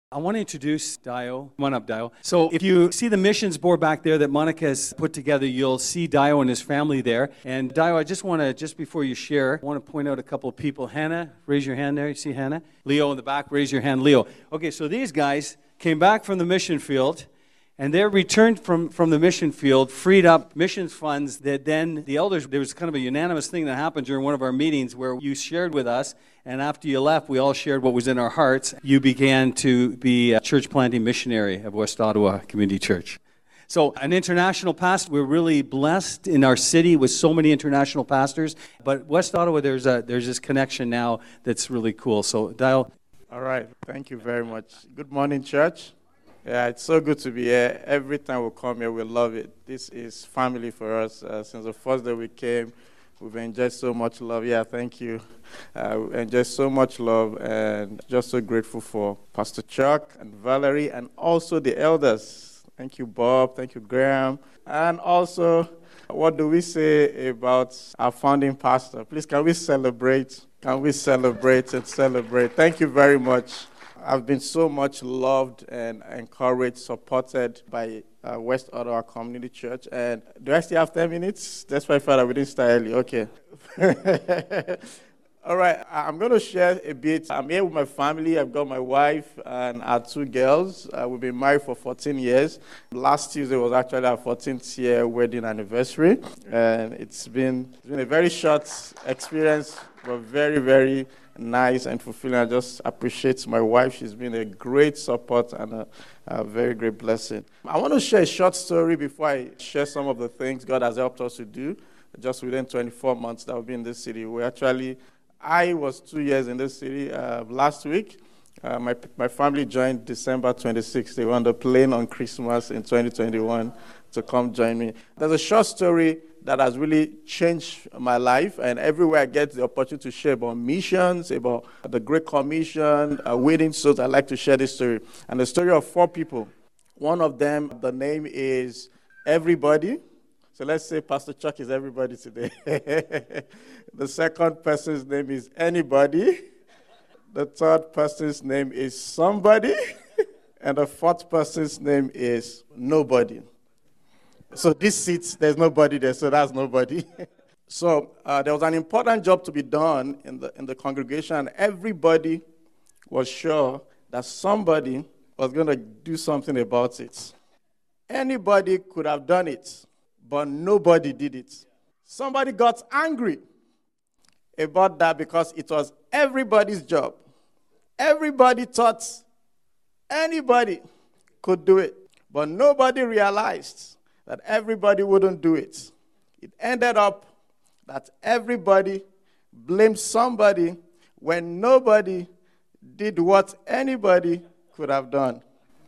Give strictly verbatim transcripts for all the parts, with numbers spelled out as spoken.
I want to introduce Dio. Come on up, Dio. So if you see the missions board back there that Monica has put together, you'll see Dio and his family there. And Dio, I just want to, just before you share, I want to point out a couple of people. Hannah, raise your hand there. You see Hannah? Leo in the back, raise your hand. Leo. Okay, so these guys came back from the mission field, and they returned from, from the mission field, freed up missions funds that then the elders, there was kind of a unanimous thing that happened during one of our meetings where you shared with us, and after you left, we all shared what was in our hearts. You began to be a church planting missionary of West Ottawa Community Church. So an international pastor, we're really blessed in our city with so many international pastors, but West Ottawa, there's a there's this connection now that's really cool. So Dial. All right, thank you very much. Good morning, church. Yeah, it's so good to be here. Every time we come here, we love it. This is family for us. Uh, since the first day we came, we've enjoyed so much love. Yeah, thank you. Uh, we enjoyed so much love, and just so grateful for Pastor Chuck and Valerie, and also the elders. Thank you, Bob. Thank you, Graham. And also, what do we say about our founding pastor? Please, can we celebrate? Can we celebrate and celebrate? Thank you very much. I've been so much loved and encouraged, supported by uh, West Ottawa Community Church. And do I still have ten minutes? That's why I thought we didn't start early. Okay. All right. I'm going to share a bit. I'm here with my family. I've got my wife and our two girls. Uh, we've been married for fourteen years. Last Tuesday was actually our fourteenth year wedding anniversary. And it's been, it's been a very short experience, but very, very nice and fulfilling. I just appreciate my wife. She's been a great support and a, a very great blessing. I want to share a short story before I share some of the things God has helped us to do just within twenty-four months that we've been in this city. We actually, I was two years in this city uh, last week. Uh, my my family joined December twenty-sixth. They were on the plane on Christmas in twenty twenty-one to come join me. There's a short story that has really changed my life, and everywhere I get the opportunity to share about missions, about the Great Commission, uh, winning souls, I like to share this story. And the story of four people. One of them, the name is Everybody. So let's say Pastor Chuck is everybody today. The second person's name is Anybody. The third person's name is Somebody. And the fourth person's name is Nobody. So this seat, there's nobody there, so that's nobody. So uh, there was an important job to be done in the in the congregation, and everybody was sure that somebody was going to do something about it. Anybody could have done it, but nobody did it. Somebody got angry about that because it was everybody's job. Everybody thought anybody could do it, but nobody realized that everybody wouldn't do it. It ended up that everybody blamed somebody when nobody did what anybody could have done.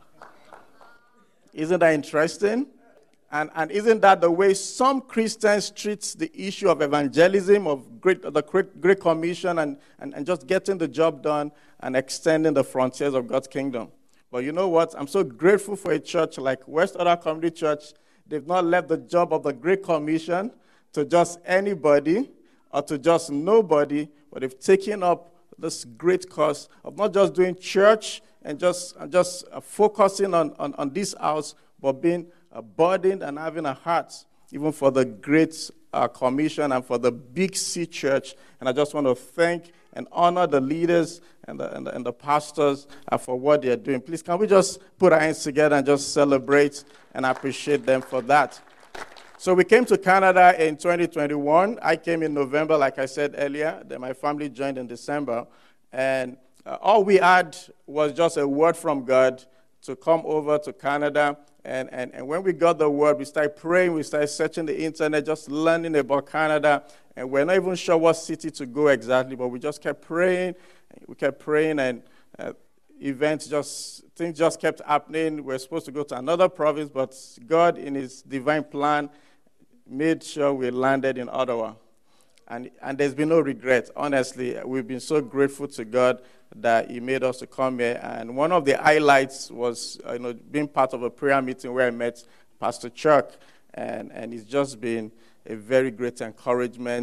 Isn't that interesting? And, and isn't that the way some Christians treat the issue of evangelism, of great, the Great, great Commission, and, and, and just getting the job done and extending the frontiers of God's kingdom? But you know what? I'm so grateful for a church like West Ottawa Community Church. They've not left the job of the Great Commission to just anybody or to just nobody, but they've taken up this great cause of not just doing church and just, and just focusing on, on, on this house, but being burdened and having a heart even for the Great uh, Commission and for the Big C Church. And I just want to thank and honor the leaders and the, and the, and the pastors uh, for what they're doing. Please, can we just put our hands together and just celebrate and appreciate them for that? So we came to Canada in twenty twenty-one. I came in November, like I said earlier. Then my family joined in December. And uh, all we had was just a word from God to come over to Canada. And, and, and when we got the word, we started praying. We started searching the internet, just learning about Canada. And we're not even sure what city to go exactly, but we just kept praying. We kept praying, and uh, events just, things just kept happening. We're supposed to go to another province, but God, in his divine plan, made sure we landed in Ottawa. And, and there's been no regret. Honestly, we've been so grateful to God that he made us to come here. And one of the highlights was uh, you know, being part of a prayer meeting where I met Pastor Chuck. And, and it's just been a very great encouragement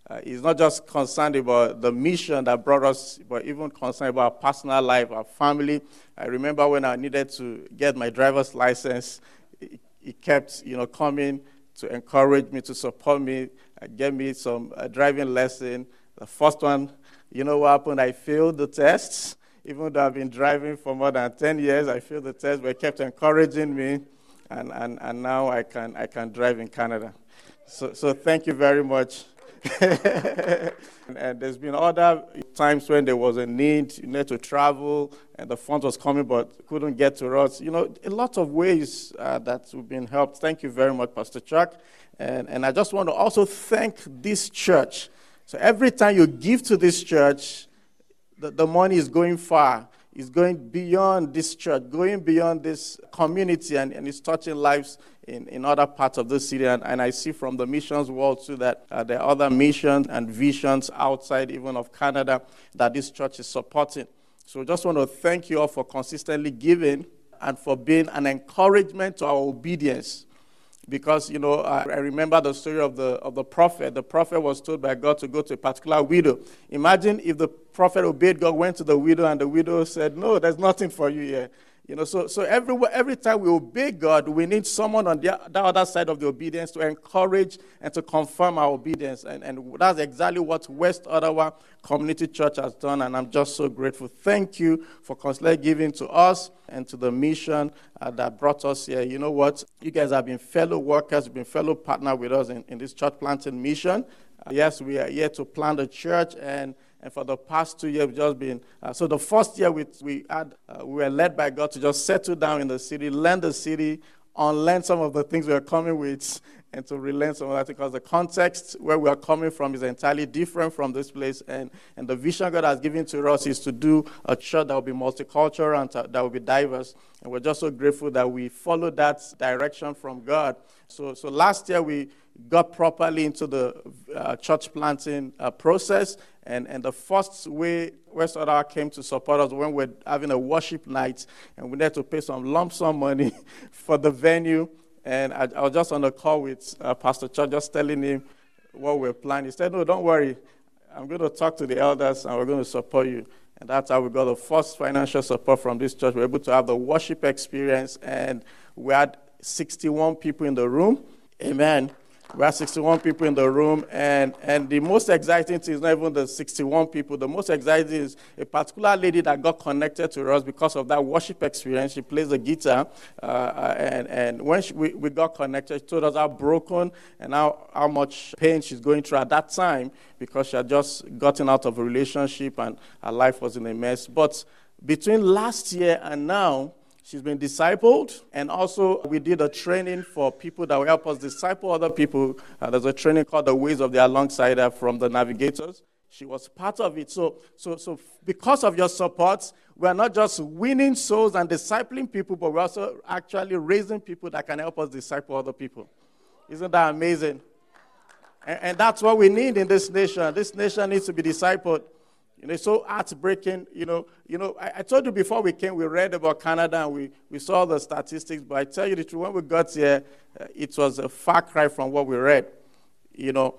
Uh, he's not just concerned about the mission that brought us, but even concerned about our personal life, our family. I remember when I needed to get my driver's license, he, he kept, you know, coming to encourage me, to support me, uh, get me some uh, driving lesson. The first one, you know what happened? I failed the tests. Even though I've been driving for more than ten years, I failed the test, but he kept encouraging me, and, and, and now I can I can drive in Canada. So so thank you very much. and, and there's been other times when there was a need, you know, to travel, and the fund was coming but couldn't get to us. You know, a lot of ways uh, that we've been helped. Thank you very much, Pastor Chuck. And, and I just want to also thank this church. So every time you give to this church, the, the money is going far. It's going beyond this church, going beyond this community, and, and it's touching lives in, in other parts of the city. And, and I see from the missions world too that uh, there are other missions and visions outside even of Canada that this church is supporting. So I just want to thank you all for consistently giving and for being an encouragement to our obedience. Because, you know, I, I remember the story of the of the prophet. The prophet was told by God to go to a particular widow. Imagine if the prophet obeyed God, went to the widow, and the widow said, no, there's nothing for you here. You know, so so every, every time we obey God, we need someone on the, the other side of the obedience to encourage and to confirm our obedience. And, and that's exactly what West Ottawa Community Church has done, and I'm just so grateful. Thank you for constantly giving to us and to the mission uh, that brought us here. You know what? You guys have been fellow workers, you've been fellow partner with us in, in this church planting mission. Uh, yes, we are here to plant a church, and And for the past two years, we've just been, uh, so the first year we, we had, uh, we were led by God to just settle down in the city, learn the city, unlearn some of the things we are coming with, and to relearn some of that, because the context where we are coming from is entirely different from this place. And, and the vision God has given to us is to do a church that will be multicultural and to, that will be diverse. And we're just so grateful that we followed that direction from God. So, so last year we got properly into the uh, church planting uh, process. And, and the first way West Ottawa came to support us when we were having a worship night, and we had to pay some lump sum money for the venue. And I, I was just on a call with uh, Pastor Chuck, just telling him what we're planning. He said, no, don't worry. I'm going to talk to the elders, and we're going to support you. And that's how we got the first financial support from this church. We were able to have the worship experience, and we had sixty-one people in the room. Amen. We had sixty-one people in the room, and, and the most exciting thing is not even the sixty-one people. The most exciting is a particular lady that got connected to us because of that worship experience. She plays the guitar, uh, and, and when she, we, we got connected, she told us how broken and how, how much pain she's going through at that time because she had just gotten out of a relationship and her life was in a mess. But between last year and now, she's been discipled, and also we did a training for people that will help us disciple other people. Uh, there's a training called The Ways of the Alongside from the Navigators. She was part of it. So, so, so because of your support, we are not just winning souls and discipling people, but we're also actually raising people that can help us disciple other people. Isn't that amazing? And, and that's what we need in this nation. This nation needs to be discipled. You know, it's so heartbreaking. You know, you know. I, I told you before we came, we read about Canada and we, we saw the statistics. But I tell you the truth, when we got here, uh, it was a far cry from what we read. You know,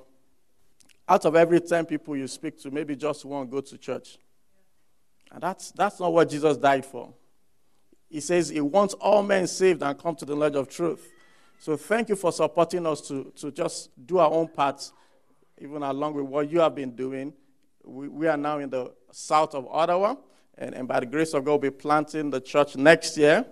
out of every ten people you speak to, maybe just one go to church. And that's that's not what Jesus died for. He says he wants all men saved and come to the knowledge of truth. So thank you for supporting us to, to just do our own part, even along with what you have been doing. We, we are now in the south of Ottawa, and, and by the grace of God, we'll be planting the church next year.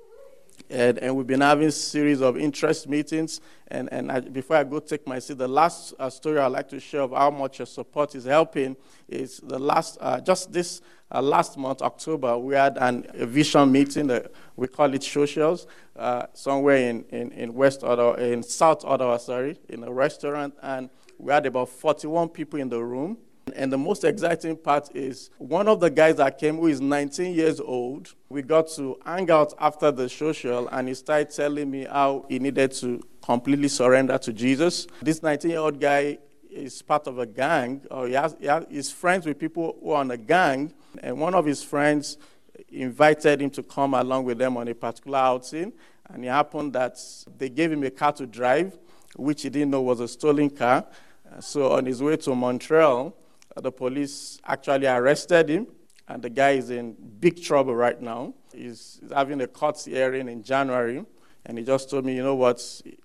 And, and we've been having a series of interest meetings. And, and I, before I go take my seat, the last uh, story I'd like to share of how much your support is helping is the last, uh, just this uh, last month, October, we had an, a vision meeting. Uh, we call it Socials, uh, somewhere in, in, in West Ottawa, in South Ottawa, sorry, in a restaurant. And we had about forty-one people in the room. And the most exciting part is one of the guys that came, who is nineteen years old, we got to hang out after the social, and he started telling me how he needed to completely surrender to Jesus. This nineteen-year-old guy is part of a gang, or he has, he has, he's friends with people who are on a gang, and one of his friends invited him to come along with them on a particular outing, and it happened that they gave him a car to drive, which he didn't know was a stolen car. So on his way to Montreal, uh, the police actually arrested him, and the guy is in big trouble right now. He's, he's having a court hearing in January, and he just told me, you know what,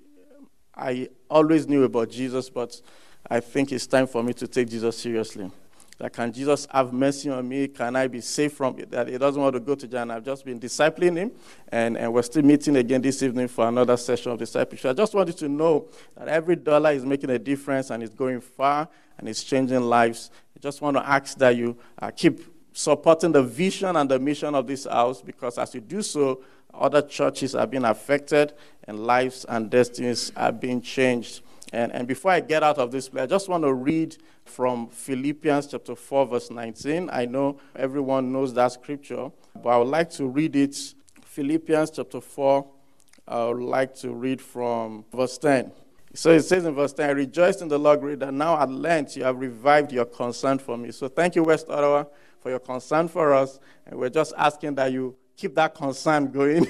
I always knew about Jesus, but I think it's time for me to take Jesus seriously. Like, can Jesus have mercy on me? Can I be saved from it? That he doesn't want to go to jail. And I've just been discipling him, and, and we're still meeting again this evening for another session of discipleship. I just wanted to know that every dollar is making a difference, and it's going far, and it's changing lives. I just want to ask that you uh, keep supporting the vision and the mission of this house, because as you do so, other churches are being affected, and lives and destinies are being changed. And, and before I get out of this place, I just want to read from Philippians chapter four, verse nineteen. I know everyone knows that scripture, but I would like to read it. Philippians chapter four, I would like to read from verse ten. So it says in verse ten, I rejoiced in the Lord greatly that now at length you have revived your concern for me. So thank you, West Ottawa, for your concern for us. And we're just asking that you keep that concern going,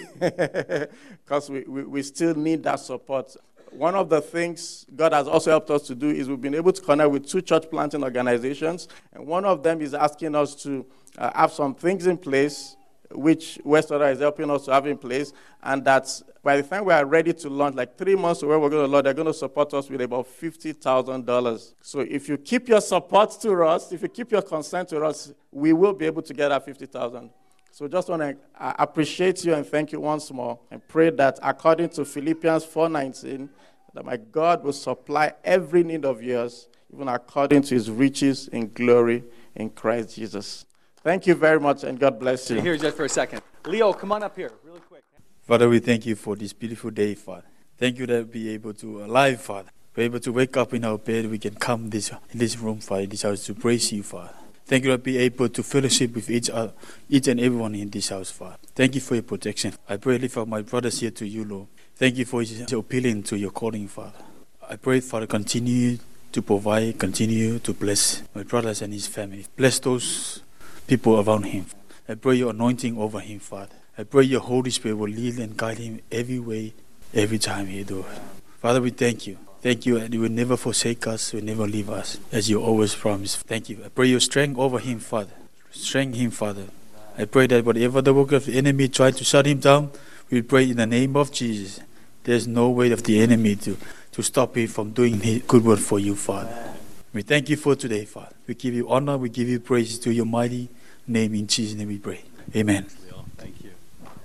because we, we, we still need that support. One of the things God has also helped us to do is we've been able to connect with two church planting organizations, and one of them is asking us to uh, have some things in place, which West Ottawa is helping us to have in place, and that by the time we are ready to launch, like three months away, we're going to launch, they're going to support us with about fifty thousand dollars. So if you keep your support to us, if you keep your consent to us, we will be able to get that fifty thousand dollars. So just want to uh, appreciate you and thank you once more, and pray that according to Philippians four nineteen, that my God will supply every need of yours, even according to his riches in glory in Christ Jesus. Thank you very much, and God bless you. Stay here just for a second. Leo, come on up here really quick. Father, we thank you for this beautiful day, Father. Thank you that we are able to alive, Father. We're able to wake up in our bed. We can come this in this room, Father, in this house to praise you, Father. Thank you that we are able to fellowship with each other, each and everyone in this house, Father. Thank you for your protection. I pray, lift up my brothers here to you, Lord. Thank you for his appealing to your calling, Father. I pray, Father, continue to provide, continue to bless my brothers and his family. Bless those people around him. I pray your anointing over him, Father. I pray your Holy Spirit will lead and guide him every way, every time he does. Father, we thank you. Thank you, and you will never forsake us, you will never leave us, as you always promised. Thank you. I pray your strength over him, Father. Strengthen him, Father. I pray that whatever the work of the enemy tried to shut him down, we pray in the name of Jesus. There's no way of the enemy to, to stop him from doing his good work for you, Father. We thank you for today, Father. We give you honor, we give you praise to your mighty name. In Jesus' name we pray. Amen. Thank you.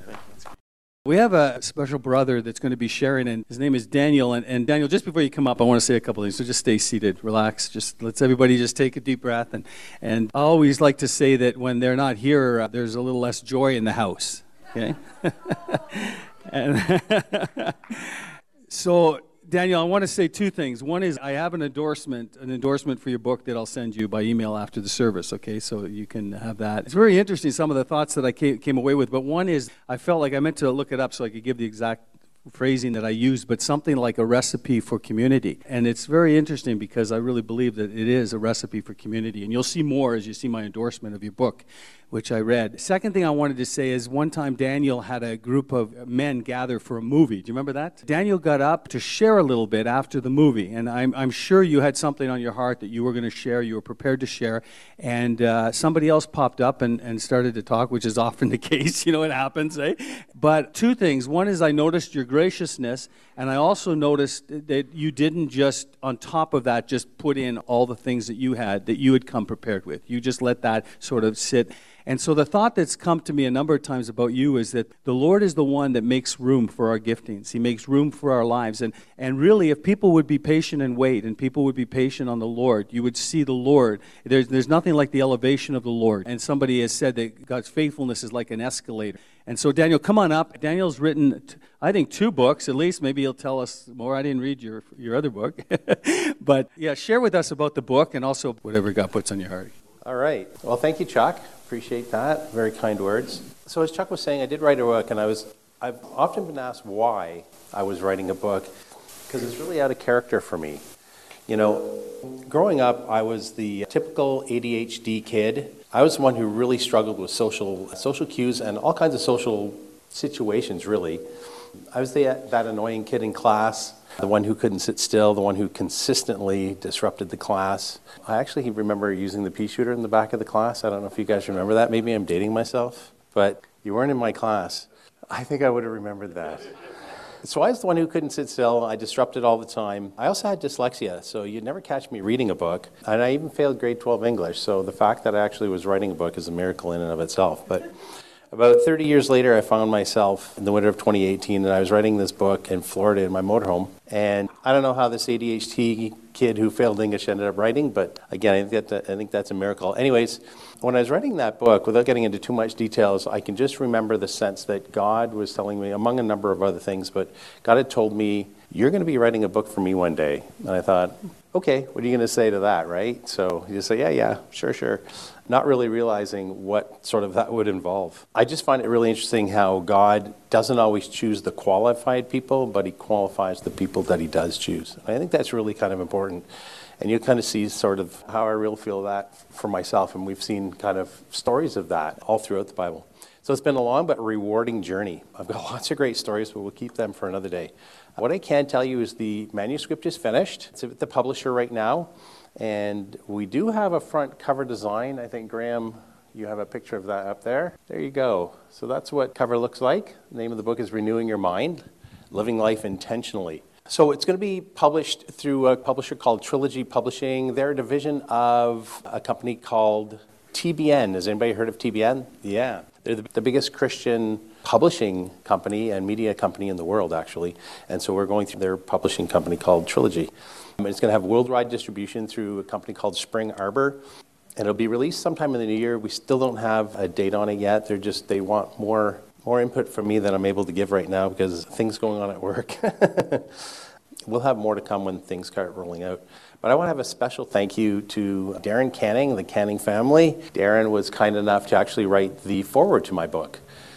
We have a special brother that's going to be sharing, and his name is Daniel. And, and Daniel, just before you come up, I want to say a couple things. So just stay seated, relax. Just let's everybody just take a deep breath. And, and I always like to say that when they're not here, uh, there's a little less joy in the house. Okay? and so, Daniel, I want to say two things. One is I have an endorsement, an endorsement for your book that I'll send you by email after the service, okay? So you can have that. It's very interesting, some of the thoughts that I came, came away with. But one is I felt like I meant to look it up so I could give the exact phrasing that I used, but something like a recipe for community. And it's very interesting because I really believe that it is a recipe for community. And you'll see more as you see my endorsement of your book, which I read. Second thing I wanted to say is one time Daniel had a group of men gather for a movie. Do you remember that? Daniel got up to share a little bit after the movie, and I'm, I'm sure you had something on your heart that you were going to share, you were prepared to share, and uh, somebody else popped up and, and started to talk, which is often the case, you know, it happens, eh? But two things. One is I noticed your graciousness, and I also noticed that you didn't just, on top of that, just put in all the things that you had, that you had come prepared with. You just let that sort of sit. And so the thought that's come to me a number of times about you is that the Lord is the one that makes room for our giftings. He makes room for our lives. And and really, if people would be patient and wait, and people would be patient on the Lord, you would see the Lord. There's, there's nothing like the elevation of the Lord. And somebody has said that God's faithfulness is like an escalator. And so, Daniel, come on up. Daniel's written, I think, two books, at least. Maybe he'll tell us more. I didn't read your, your other book. But, yeah, share with us about the book and also whatever God puts on your heart. All right. Well, thank you, Chuck. Appreciate that. Very kind words. So as Chuck was saying, I did write a book, and I was, I've often been asked why I was writing a book, because it's really out of character for me. You know, growing up, I was the typical A D H D kid. I was the one who really struggled with social social cues and all kinds of social situations, really. I was the, that annoying kid in class. The one who couldn't sit still, the one who consistently disrupted the class. I actually remember using the pea shooter in the back of the class. I don't know if you guys remember that. Maybe I'm dating myself, but you weren't in my class. I think I would have remembered that. So I was the one who couldn't sit still. I disrupted all the time. I also had dyslexia, so you'd never catch me reading a book. And I even failed grade twelve English, so the fact that I actually was writing a book is a miracle in and of itself. But about thirty years later, I found myself in the winter of twenty eighteen, and I was writing this book in Florida in my motorhome. And I don't know how this A D H D kid who failed English ended up writing, but again, I think, that, I think that's a miracle. Anyways, when I was writing that book, without getting into too much details, I can just remember the sense that God was telling me, among a number of other things, but God had told me, you're going to be writing a book for me one day. And I thought, okay, what are you going to say to that, right? So you just say, yeah, yeah, sure, sure. Not really realizing what sort of that would involve. I just find it really interesting how God doesn't always choose the qualified people, but he qualifies the people that he does choose. And I think that's really kind of important. And you kind of see sort of how I really feel that for myself. And we've seen kind of stories of that all throughout the Bible. So it's been a long but rewarding journey. I've got lots of great stories, but we'll keep them for another day. What I can tell you is the manuscript is finished. It's at the publisher right now. And we do have a front cover design. I think, Graham, you have a picture of that up there. There you go. So that's what cover looks like. The name of the book is Renewing Your Mind, Living Life Intentionally. So it's going to be published through a publisher called Trilogy Publishing. They're a division of a company called T B N. Has anybody heard of T B N? Yeah. They're the, the biggest Christian publishing company and media company in the world, actually. And so we're going through their publishing company called Trilogy. Um, it's going to have worldwide distribution through a company called Spring Arbor. And it'll be released sometime in the new year. We still don't have a date on it yet. They're just, they want more more input from me than I'm able to give right now because things going on at work. We'll have more to come when things start rolling out. But I want to have a special thank you to Darren Canning, the Canning family. Darren was kind enough to actually write the foreword to my book.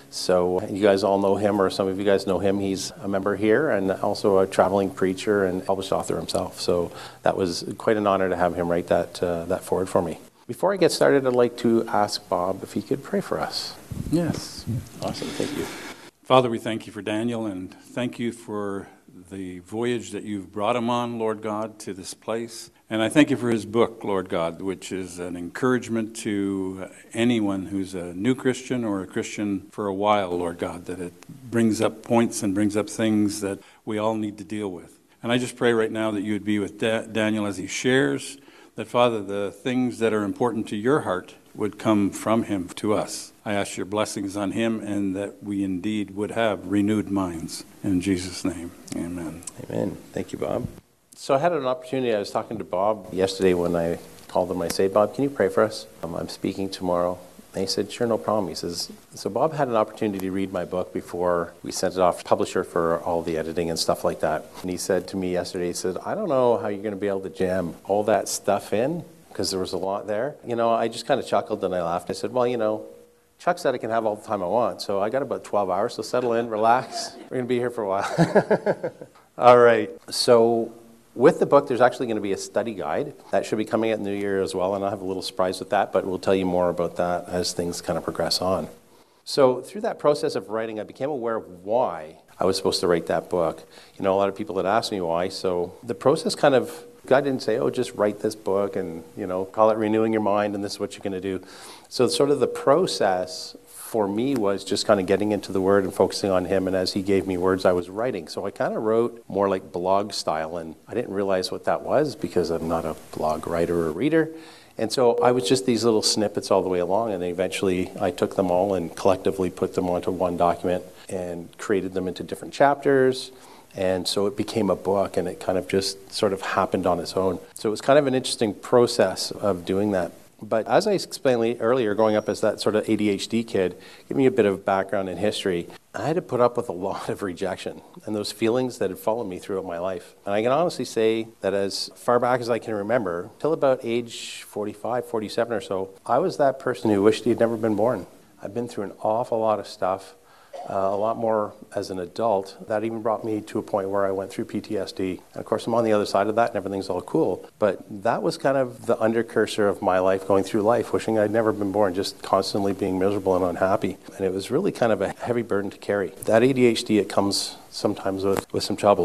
So you guys all know him, or some of you guys know him. He's a member here and also a traveling preacher and published author himself. So that was quite an honor to have him write that, uh, that foreword for me. Before I get started, I'd like to ask Bob if he could pray for us. Yes. Awesome, thank you. Father, we thank you for Daniel, and thank you for the voyage that you've brought him on, Lord God, to this place. And I thank you for his book, Lord God, which is an encouragement to anyone who's a new Christian or a Christian for a while, Lord God, that it brings up points and brings up things that we all need to deal with. And I just pray right now that you would be with Da- Daniel as he shares, that, Father, the things that are important to your heart would come from him to us. I ask your blessings on him and that we indeed would have renewed minds. In Jesus' name, amen. Amen. Thank you, Bob. So I had an opportunity. I was talking to Bob yesterday when I called him. I said, Bob, can you pray for us? Um, I'm speaking tomorrow. And he said, sure, no problem. He says, so Bob had an opportunity to read my book before we sent it off to publisher for all the editing and stuff like that. And he said to me yesterday, he said, I don't know how you're going to be able to jam all that stuff in because there was a lot there. You know, I just kind of chuckled and I laughed. I said, well, you know, Chuck said I can have all the time I want, so I got about twelve hours, so settle in, relax. We're going to be here for a while. All right, so with the book, there's actually going to be a study guide. That should be coming out in the new year as well, and I'll have a little surprise with that, but we'll tell you more about that as things kind of progress on. So through that process of writing, I became aware of why I was supposed to write that book. You know, a lot of people had asked me why, so the process kind of, God didn't say, oh, just write this book and, you know, call it Renewing Your Mind and this is what you're going to do. So sort of the process for me was just kind of getting into the Word and focusing on Him, and as He gave me words, I was writing. So I kind of wrote more like blog style, and I didn't realize what that was because I'm not a blog writer or reader. And so I was just these little snippets all the way along, and eventually I took them all and collectively put them onto one document and created them into different chapters. And so it became a book, and it kind of just sort of happened on its own. So it was kind of an interesting process of doing that. But as I explained earlier, growing up as that sort of A D H D kid, give me a bit of background in history, I had to put up with a lot of rejection and those feelings that had followed me throughout my life. And I can honestly say that as far back as I can remember, till about age forty-five, forty-seven or so, I was that person who wished he had never been born. I've been through an awful lot of stuff. Uh, a lot more as an adult. That even brought me to a point where I went through P T S D. And of course, I'm on the other side of that and everything's all cool. But that was kind of the undercursor of my life, going through life, wishing I'd never been born, just constantly being miserable and unhappy. And it was really kind of a heavy burden to carry. That A D H D, it comes sometimes with, with some troubles.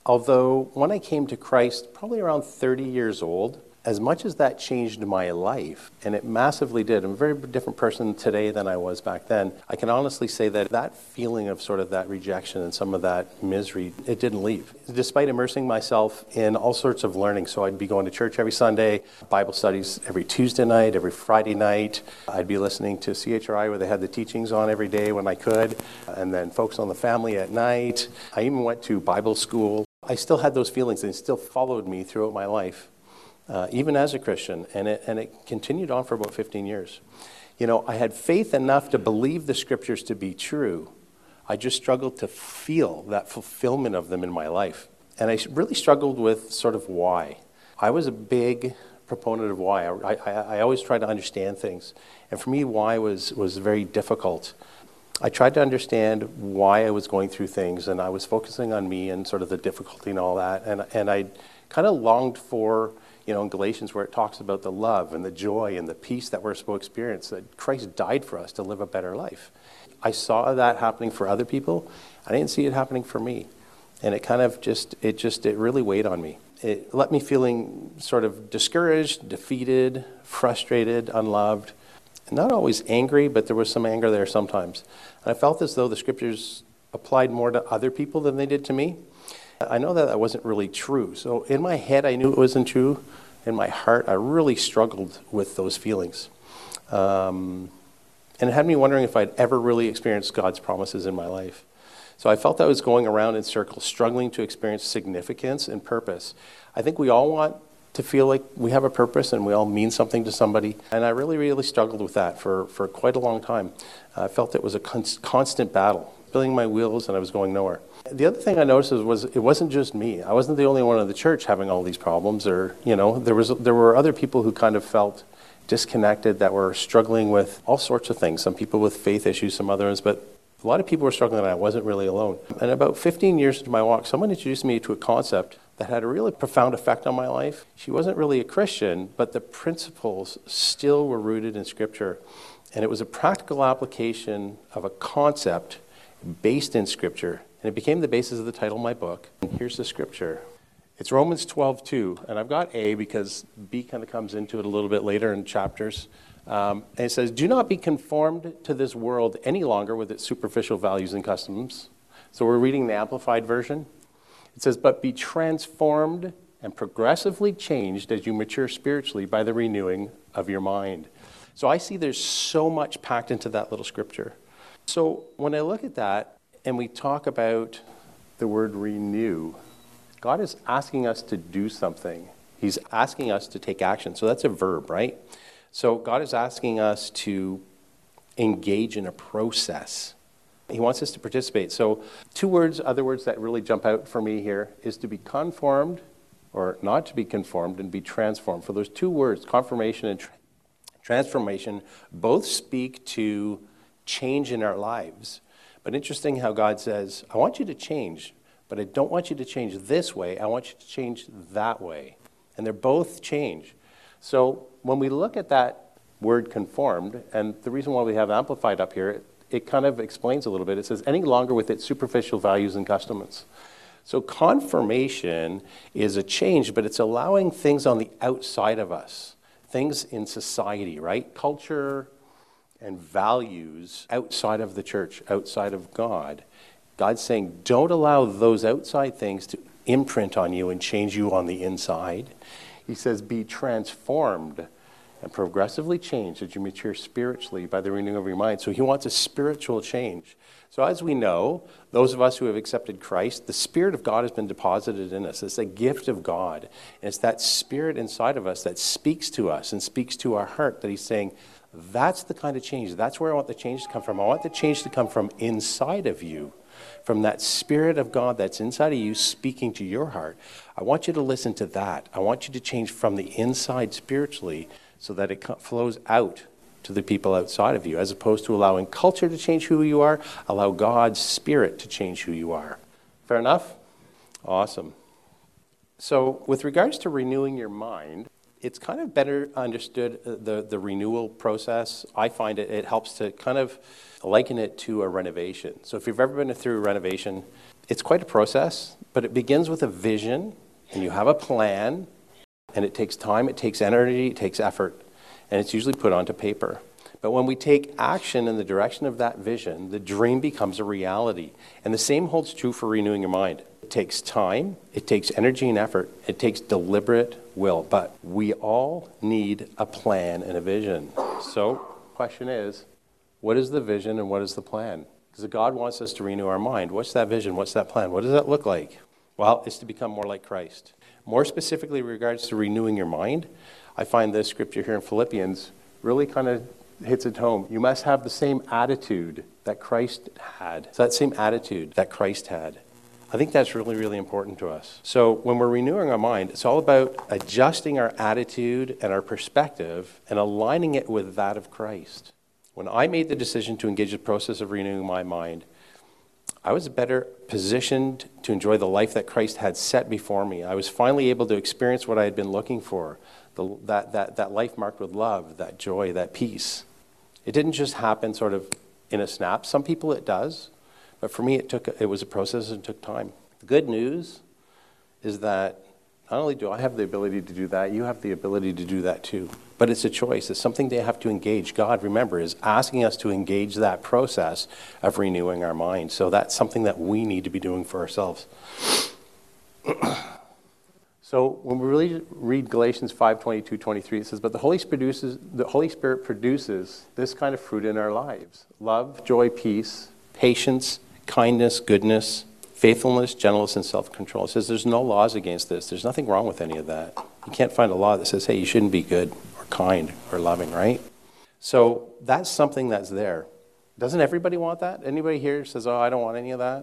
Although when I came to Christ, probably around thirty years old, as much as that changed my life, and it massively did, I'm a very different person today than I was back then, I can honestly say that that feeling of sort of that rejection and some of that misery, it didn't leave. Despite immersing myself in all sorts of learning, so I'd be going to church every Sunday, Bible studies every Tuesday night, every Friday night, I'd be listening to C H R I where they had the teachings on every day when I could, and then Focus on the Family at night. I even went to Bible school. I still had those feelings, and it still followed me throughout my life. Uh, even as a Christian, and it, and it continued on for about fifteen years. You know, I had faith enough to believe the scriptures to be true. I just struggled to feel that fulfillment of them in my life. And I really struggled with sort of why. I was a big proponent of why. I, I, I always tried to understand things. And for me, why was, was very difficult. I tried to understand why I was going through things, and I was focusing on me and sort of the difficulty and all that. And, and I kind of longed for, you know, in Galatians where it talks about the love and the joy and the peace that we're supposed to experience, that Christ died for us to live a better life. I saw that happening for other people. I didn't see it happening for me. And it kind of just, it just, it really weighed on me. It left me feeling sort of discouraged, defeated, frustrated, unloved. Not always angry, but there was some anger there sometimes. And I felt as though the scriptures applied more to other people than they did to me. I know that that wasn't really true. So in my head, I knew it wasn't true. In my heart, I really struggled with those feelings. Um, and it had me wondering if I'd ever really experienced God's promises in my life. So I felt I was going around in circles, struggling to experience significance and purpose. I think we all want to feel like we have a purpose and we all mean something to somebody. And I really, really struggled with that for, for quite a long time. I felt it was a con- constant battle, spinning my wheels, and I was going nowhere. The other thing I noticed was, was it wasn't just me. I wasn't the only one in the church having all these problems, or, you know, there was there were other people who kind of felt disconnected, that were struggling with all sorts of things. Some people with faith issues, some others, but a lot of people were struggling, and I wasn't really alone. And about fifteen years into my walk, someone introduced me to a concept that had a really profound effect on my life. She wasn't really a Christian, but the principles still were rooted in Scripture. And it was a practical application of a concept based in Scripture. And it became the basis of the title of my book. And here's the Scripture. It's Romans twelve two. And I've got A because B kind of comes into it a little bit later in chapters. Um, and it says, do not be conformed to this world any longer with its superficial values and customs. So we're reading the Amplified Version. It says, but be transformed and progressively changed as you mature spiritually by the renewing of your mind. So I see there's so much packed into that little scripture. So when I look at that and we talk about the word renew, God is asking us to do something. He's asking us to take action. So that's a verb, right? So God is asking us to engage in a process. He wants us to participate. So two words, other words that really jump out for me here is to be conformed, or not to be conformed, and be transformed. For those two words, confirmation and tra- transformation, both speak to change in our lives. But interesting how God says, I want you to change, but I don't want you to change this way. I want you to change that way. And they're both change. So when we look at that word conformed, and the reason why we have amplified up here, it, it kind of explains a little bit. It says, any longer with its superficial values and customs. So confirmation is a change, but it's allowing things on the outside of us, things in society, right? Culture and values outside of the church, outside of God. God's saying, don't allow those outside things to imprint on you and change you on the inside. He says, be transformed and progressively changed as you mature spiritually by the renewing of your mind. So he wants a spiritual change. So as we know, those of us who have accepted Christ, the Spirit of God has been deposited in us. It's a gift of God. And it's that Spirit inside of us that speaks to us and speaks to our heart that he's saying, that's the kind of change. That's where I want the change to come from. I want the change to come from inside of you, from that Spirit of God that's inside of you speaking to your heart. I want you to listen to that. I want you to change from the inside spiritually so that it flows out to the people outside of you, as opposed to allowing culture to change who you are. Allow God's Spirit to change who you are. Fair enough? Awesome. So with regards to renewing your mind, it's kind of better understood, uh, the, the renewal process. I find it, it helps to kind of liken it to a renovation. So if you've ever been through a renovation, it's quite a process, but it begins with a vision, and you have a plan, and it takes time, it takes energy, it takes effort, and it's usually put onto paper. But when we take action in the direction of that vision, the dream becomes a reality. And the same holds true for renewing your mind. It takes time, it takes energy and effort, it takes deliberate will. But we all need a plan and a vision. So, question is, what is the vision and what is the plan? Because God wants us to renew our mind. What's that vision? What's that plan? What does that look like? Well, it's to become more like Christ. More specifically, in regards to renewing your mind, I find this scripture here in Philippians really kind of hits it home. You must have the same attitude that Christ had. So that same attitude that Christ had. I think that's really, really important to us. So when we're renewing our mind, it's all about adjusting our attitude and our perspective and aligning it with that of Christ. When I made the decision to engage the process of renewing my mind, I was better positioned to enjoy the life that Christ had set before me. I was finally able to experience what I had been looking for, the, that, that, that life marked with love, that joy, that peace. It didn't just happen sort of in a snap. Some people it does, but for me it took it was a process and took time. The good news is that not only do I have the ability to do that, you have the ability to do that too. But it's a choice. It's something they have to engage. God, remember, is asking us to engage that process of renewing our mind. So that's something that we need to be doing for ourselves. So when we really read Galatians five, twenty-two, twenty-three, it says, but the Holy Spirit produces, the Holy Spirit produces this kind of fruit in our lives. Love, joy, peace, patience, kindness, goodness, faithfulness, gentleness, and self-control. It says there's no laws against this. There's nothing wrong with any of that. You can't find a law that says, hey, you shouldn't be good or kind or loving, right? So that's something that's there. Doesn't everybody want that? Anybody here says, oh, I don't want any of that?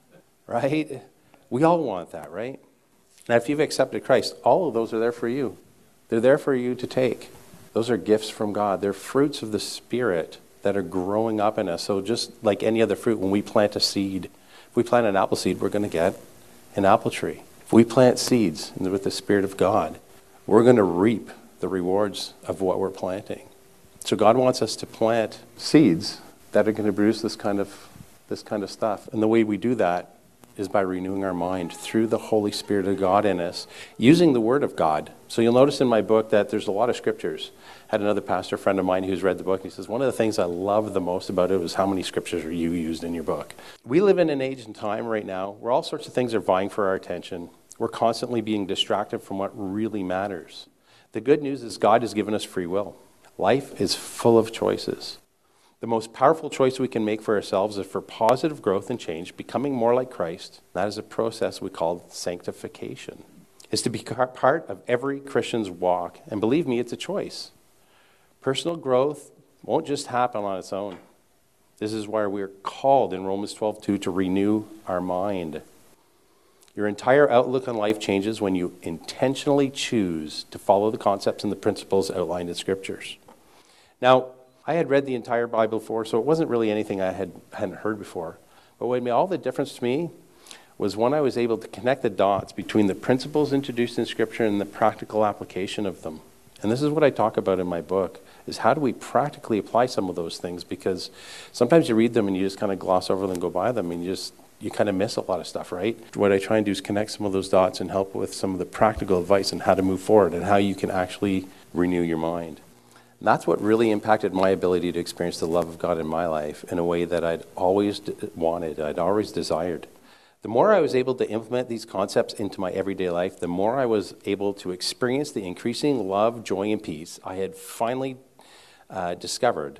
Right? We all want that, right? Now, if you've accepted Christ, all of those are there for you. They're there for you to take. Those are gifts from God. They're fruits of the Spirit that are growing up in us. So just like any other fruit, when we plant a seed, if we plant an apple seed, we're going to get an apple tree. If we plant seeds with the Spirit of God, we're going to reap the rewards of what we're planting. So God wants us to plant seeds that are going to produce this kind of this kind of stuff. And the way we do that is by renewing our mind through the Holy Spirit of God in us, using the Word of God. So you'll notice in my book that there's a lot of scriptures. I had another pastor friend of mine who's read the book, and he says, one of the things I love the most about it was how many scriptures are you used in your book. We live in an age and time right now where all sorts of things are vying for our attention. We're constantly being distracted from what really matters. The good news is God has given us free will. Life is full of choices. The most powerful choice we can make for ourselves is for positive growth and change, becoming more like Christ. That is a process we call sanctification. It's to be part of every Christian's walk. And believe me, it's a choice. Personal growth won't just happen on its own. This is why we're called in Romans twelve two to renew our mind. Your entire outlook on life changes when you intentionally choose to follow the concepts and the principles outlined in Scriptures. Now, I had read the entire Bible before, so it wasn't really anything I had, hadn't heard before. But what made all the difference to me was when I was able to connect the dots between the principles introduced in Scripture and the practical application of them. And this is what I talk about in my book, is how do we practically apply some of those things? Because sometimes you read them and you just kind of gloss over them and go by them, and you just you kind of miss a lot of stuff, right? What I try and do is connect some of those dots and help with some of the practical advice on how to move forward and how you can actually renew your mind. And that's what really impacted my ability to experience the love of God in my life in a way that I'd always wanted, I'd always desired. The more I was able to implement these concepts into my everyday life, the more I was able to experience the increasing love, joy, and peace I had finally uh, discovered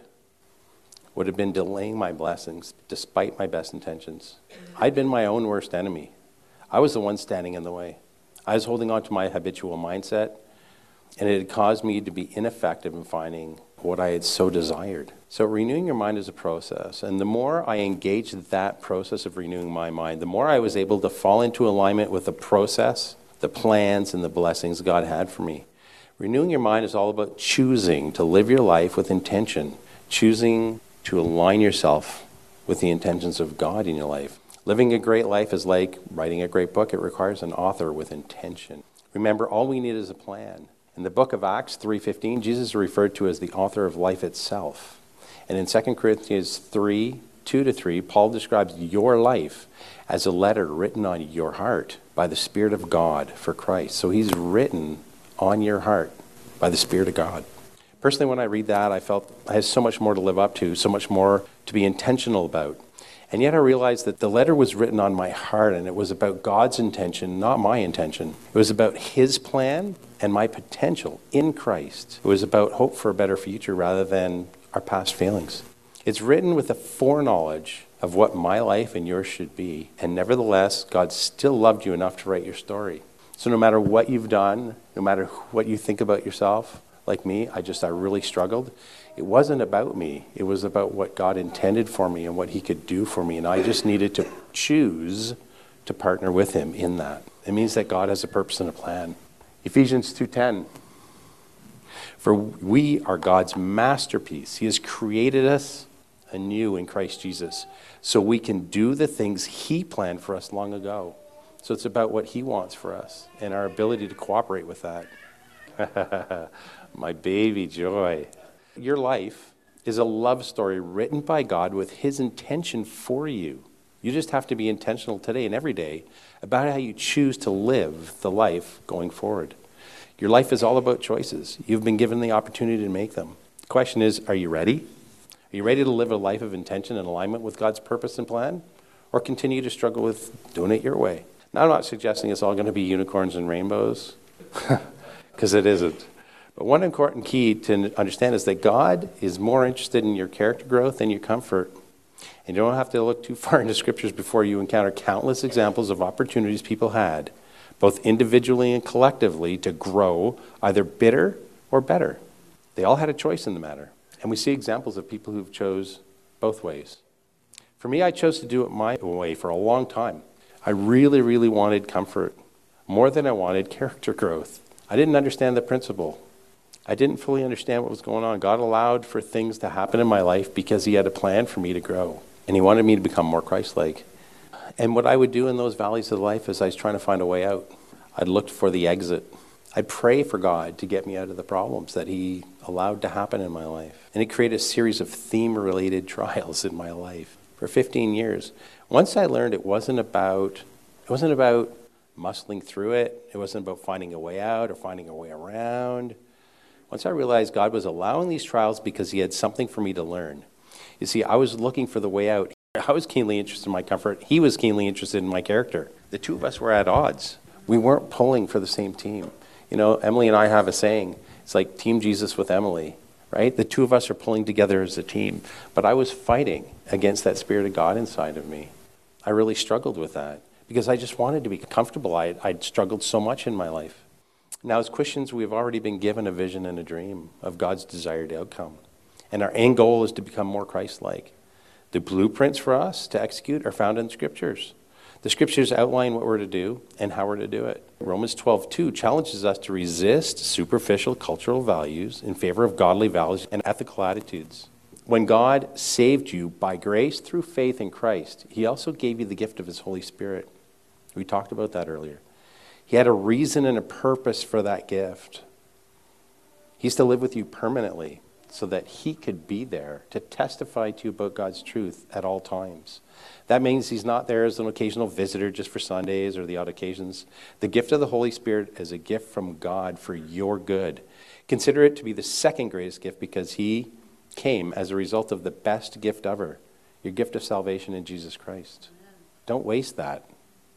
would have been delaying my blessings despite my best intentions. I'd been my own worst enemy. I was the one standing in the way. I was holding on to my habitual mindset, and it had caused me to be ineffective in finding what I had so desired. So renewing your mind is a process, and the more I engaged that process of renewing my mind, the more I was able to fall into alignment with the process, the plans, and the blessings God had for me. Renewing your mind is all about choosing to live your life with intention, choosing to align yourself with the intentions of God in your life. Living a great life is like writing a great book. It requires an author with intention. Remember, all we need is a plan. In the book of Acts three fifteen, Jesus is referred to as the author of life itself. And in Second Corinthians three, two to three, Paul describes your life as a letter written on your heart by the Spirit of God for Christ. So he's written on your heart by the Spirit of God. Personally, when I read that, I felt I had so much more to live up to, so much more to be intentional about. And yet I realized that the letter was written on my heart, and it was about God's intention, not my intention. It was about his plan and my potential in Christ. It was about hope for a better future rather than our past failings. It's written with a foreknowledge of what my life and yours should be. And nevertheless, God still loved you enough to write your story. So no matter what you've done, no matter what you think about yourself, like me, I just, I really struggled. It wasn't about me. It was about what God intended for me and what he could do for me. And I just needed to choose to partner with him in that. It means that God has a purpose and a plan. Ephesians two ten. For we are God's masterpiece. He has created us anew in Christ Jesus so we can do the things he planned for us long ago. So it's about what he wants for us and our ability to cooperate with that. My baby joy. Your life is a love story written by God with his intention for you. You just have to be intentional today and every day about how you choose to live the life going forward. Your life is all about choices. You've been given the opportunity to make them. The question is, are you ready? Are you ready to live a life of intention and alignment with God's purpose and plan? Or continue to struggle with doing it your way? Now, I'm not suggesting it's all going to be unicorns and rainbows, because it isn't. But one important key to understand is that God is more interested in your character growth than your comfort. And you don't have to look too far into scriptures before you encounter countless examples of opportunities people had, both individually and collectively, to grow either bitter or better. They all had a choice in the matter. And we see examples of people who've chose both ways. For me, I chose to do it my way for a long time. I really, really wanted comfort more than I wanted character growth. I didn't understand the principle. I didn't fully understand what was going on. God allowed for things to happen in my life because he had a plan for me to grow. And he wanted me to become more Christ-like. And what I would do in those valleys of life is I was trying to find a way out. I'd look for the exit. I'd pray for God to get me out of the problems that he allowed to happen in my life. And it created a series of theme-related trials in my life for fifteen years. Once I learned it wasn't about, it wasn't about muscling through it. It wasn't about finding a way out or finding a way around. Once I realized God was allowing these trials because he had something for me to learn. You see, I was looking for the way out. I was keenly interested in my comfort. He was keenly interested in my character. The two of us were at odds. We weren't pulling for the same team. You know, Emily and I have a saying. It's like Team Jesus with Emily, right? The two of us are pulling together as a team. But I was fighting against that Spirit of God inside of me. I really struggled with that because I just wanted to be comfortable. I, I'd struggled so much in my life. Now, as Christians, we've already been given a vision and a dream of God's desired outcome. And our end goal is to become more Christ-like. The blueprints for us to execute are found in Scriptures. The Scriptures outline what we're to do and how we're to do it. Romans twelve two challenges us to resist superficial cultural values in favor of godly values and ethical attitudes. When God saved you by grace through faith in Christ, he also gave you the gift of his Holy Spirit. We talked about that earlier. He had a reason and a purpose for that gift. He's to live with you permanently so that he could be there to testify to you about God's truth at all times. That means he's not there as an occasional visitor just for Sundays or the odd occasions. The gift of the Holy Spirit is a gift from God for your good. Consider it to be the second greatest gift because he came as a result of the best gift ever, your gift of salvation in Jesus Christ. Don't waste that.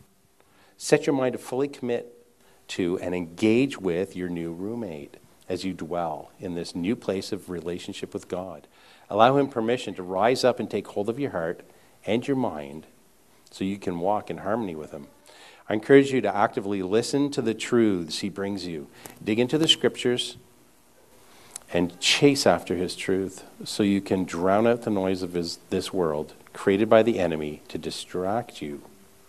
Set your mind to fully commit to and engage with your new roommate as you dwell in this new place of relationship with God. Allow him permission to rise up and take hold of your heart and your mind so you can walk in harmony with him. I encourage you to actively listen to the truths he brings you. Dig into the Scriptures and chase after his truth so you can drown out the noise of his, this world created by the enemy to distract you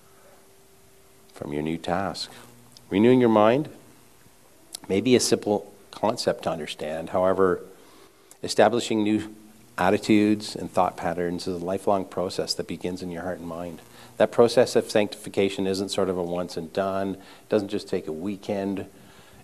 from your new task. Renewing your mind may be a simple concept to understand. However, establishing new attitudes and thought patterns is a lifelong process that begins in your heart and mind. That process of sanctification isn't sort of a once and done. It doesn't just take a weekend.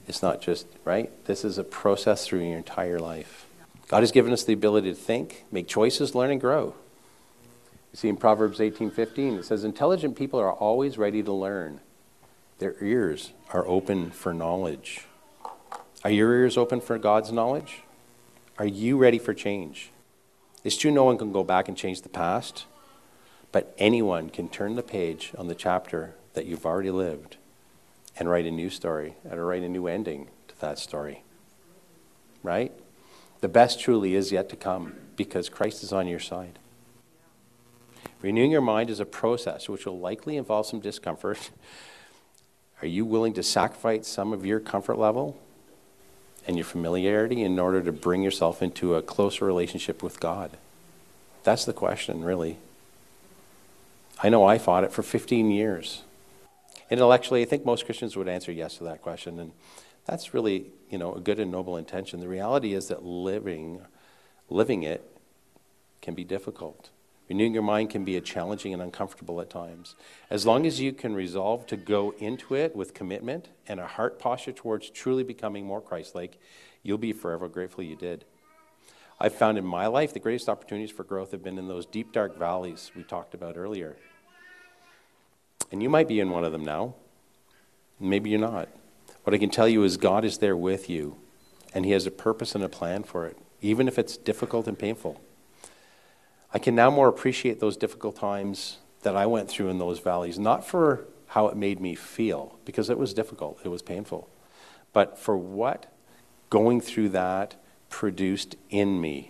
It's not just, right? This is a process through your entire life. God has given us the ability to think, make choices, learn, and grow. You see in Proverbs eighteen fifteen, it says, intelligent people are always ready to learn. Their ears are open for knowledge. Are your ears open for God's knowledge? Are you ready for change? It's true no one can go back and change the past, but anyone can turn the page on the chapter that you've already lived and write a new story, and write a new ending to that story. Right? The best truly is yet to come because Christ is on your side. Renewing your mind is a process which will likely involve some discomfort. Are you willing to sacrifice some of your comfort level and your familiarity in order to bring yourself into a closer relationship with God? That's the question, really. I know I fought it for fifteen years. Intellectually, I think most Christians would answer yes to that question, and that's really, you know, a good and noble intention. The reality is that living, living it can be difficult. Renewing your mind can be a challenging and uncomfortable at times. As long as you can resolve to go into it with commitment and a heart posture towards truly becoming more Christ-like, you'll be forever grateful you did. I've found in my life the greatest opportunities for growth have been in those deep, dark valleys we talked about earlier. And you might be in one of them now. Maybe you're not. What I can tell you is God is there with you, and he has a purpose and a plan for it, even if it's difficult and painful. I can now more appreciate those difficult times that I went through in those valleys, not for how it made me feel, because it was difficult, it was painful, but for what going through that produced in me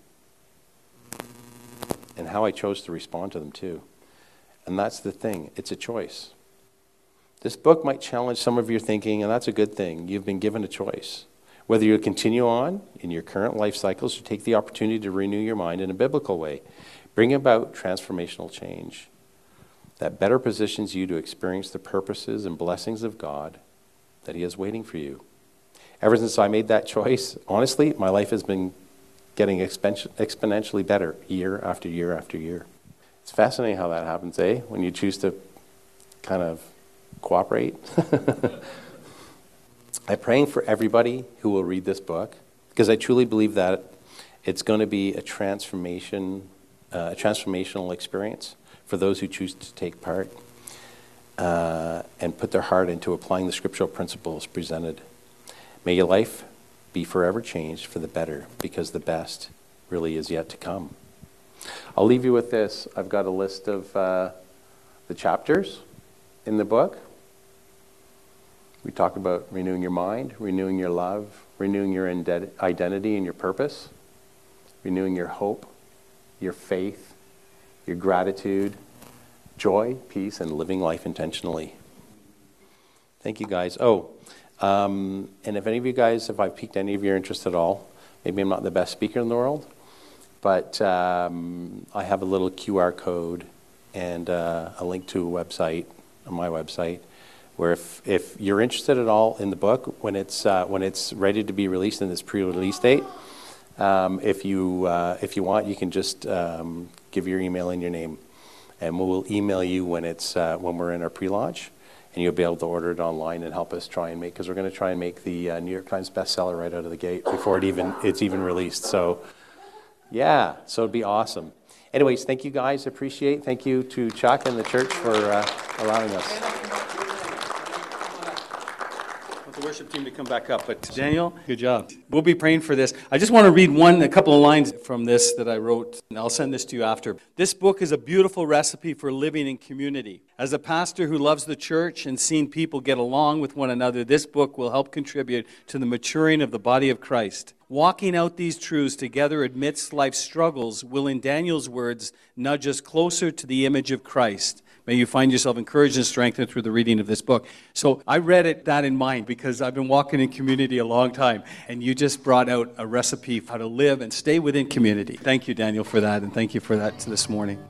and how I chose to respond to them too. And that's the thing, it's a choice. This book might challenge some of your thinking, and that's a good thing. You've been given a choice. Whether you continue on in your current life cycles or take the opportunity to renew your mind in a biblical way, bring about transformational change that better positions you to experience the purposes and blessings of God that he has waiting for you. Ever since I made that choice, honestly, my life has been getting expen- exponentially better year after year after year. It's fascinating how that happens, eh? When you choose to kind of cooperate. I'm praying for everybody who will read this book, because I truly believe that it's going to be a transformation, uh, a transformational experience for those who choose to take part uh, and put their heart into applying the scriptural principles presented. May your life be forever changed for the better, because the best really is yet to come. I'll leave you with this. I've got a list of uh, the chapters in the book. We talk about renewing your mind, renewing your love, renewing your identity and your purpose, renewing your hope, your faith, your gratitude, joy, peace, and living life intentionally. Thank you, guys. Oh, um, and if any of you guys, if I've piqued any of your interest at all, maybe I'm not the best speaker in the world, but um, I have a little Q R code and uh, a link to a website, on my website, where if, if you're interested at all in the book, when it's uh, when it's ready to be released in this pre-release date, um, if you uh, if you want, you can just um, give your email and your name, and we'll email you when it's uh, when we're in our pre-launch, and you'll be able to order it online and help us try and make, because we're going to try and make the uh, New York Times bestseller right out of the gate before it even it's even released. So, yeah, so it'd be awesome. Anyways, thank you guys. Appreciate. Thank you to Chuck and the church for uh, allowing us. The worship team to come back up, but Daniel, good job. We'll be praying for this. I just want to read one, a couple of lines from this that I wrote, and I'll send this to you after. This book is a beautiful recipe for living in community. As a pastor who loves the church and seeing people get along with one another, this book will help contribute to the maturing of the body of Christ. Walking out these truths together amidst life's struggles will, in Daniel's words, nudge us closer to the image of Christ. May you find yourself encouraged and strengthened through the reading of this book. So I read it that in mind, because I've been walking in community a long time, and you just brought out a recipe for how to live and stay within community. Thank you, Daniel, for that, and thank you for that this morning.